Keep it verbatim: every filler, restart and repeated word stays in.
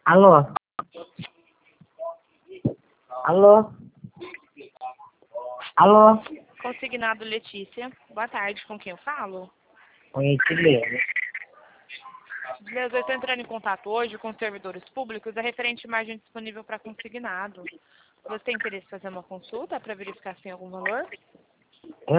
Alô? Alô? Alô? Consignado Letícia. Boa tarde, com quem eu falo? Oi, Edilene. Beleza, eu estou entrando em contato hoje com os servidores públicos a referente imagem disponível para consignado. Você tem interesse em fazer uma consulta para verificar se tem algum valor?